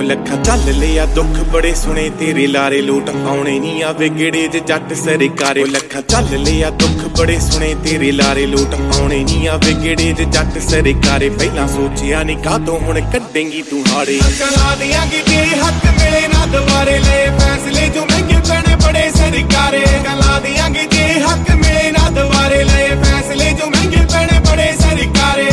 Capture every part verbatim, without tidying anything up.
लखा चल लिया दुख बड़े सुने तेरे लारे लोट आने नहीं आवे गेड़े च जट सरकारे लखा चल लिया दुख बड़े सुने तेरे लारे लोट आने नहीं आवे गेड़े च जट सरकारे पहला सोचिया नहीं कातों हुण कड्डेंगी तू हाड़े कला दियांगी जे हक मिले ना दोबारे ले फैसले जो महंगे पैने बड़े सरकारे कला दियांगी जे हक मिले ना दोबारे ले फैसले जो महंगे पैने बड़े सरकारे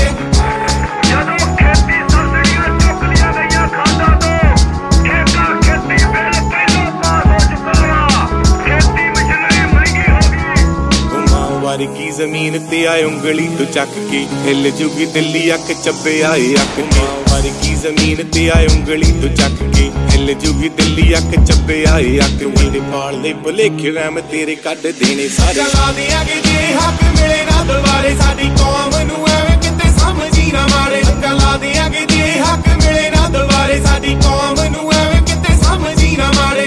की जमीन ते आए उंगली तो चक के हिल जुगी दिल्ली अक चब्बे आए अक मार की जमीन ते आए उंगली तो चक के हिल जुगी दिल्ली अक चब्बे आए अक मेरे पाल दे भुलेखे वहम तेरे कट देने सारे ला दियांगे जे हक मिले ना दोबारे साडी कौम नू एवें किते समझी ना मारे ला दियांगे जे हक मिले ना दोबारे साडी कौम नू एवें किते समझी ना मारे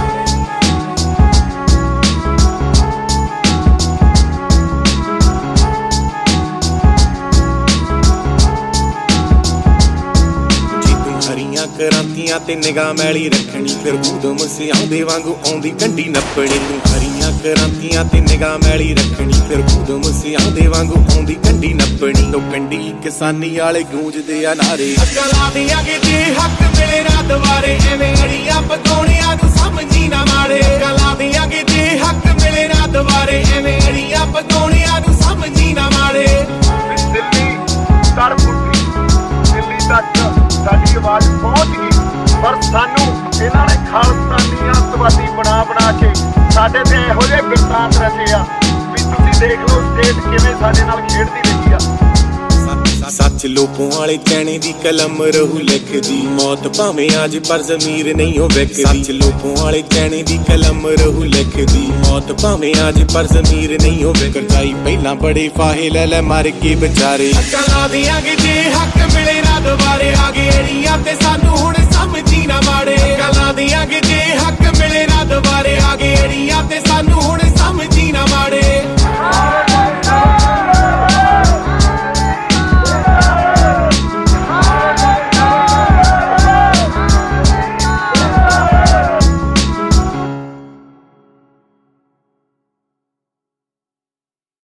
करांतियां ते निगाह मैली रखनी फिर उदम सियादे वांगू आउंदी कंडी नप्पणी तू हरियां करांतियां ते निगाह मैली रखनी फिर उदम सियादे वांगू आउंदी कंडी नप्पणी तो कंडी किसानी वाले गूंजदे आ नारे कला दियांगे जे हक मिले ना दोबारे एवें अड़ियां पकाउणियां नू समझी ना मारे कला दियांगे जे हक मिले ना दोबारे एवें अड़ियां पकाउणियां नू समझी ना मारे दिल्ली सर पुट्टी दिल्ली तक साडी आवाज़ पहुंच गई पर सानू इन्हां ने खालसानी अतवादी बना बना के साडे ते इहो जिहे बिरतांत रचे आ भी तुसीं देख लो स्टेट किवें साडे नाल खेडदी रही आ सच लोपों वाले चैने दी कलम रहू लिखदी मौत भावें आज पर ज़मीर नहीं हो विकदी सच लोपों वाले चैने दी कलम रहू लिखदी मौत भावें आज पर ज़मीर नहीं हो विकदी पहला बड़े फाहे ले ले मर के बेचारे कला दियांगे जे हक मिले ना दोबारे आगे अड़ियां ते सानू हुण समझी ना मारे कला दियांगे जे हक मिले ना दोबारे आगे अड़ियां ते सानू हुण समझी ना मारे।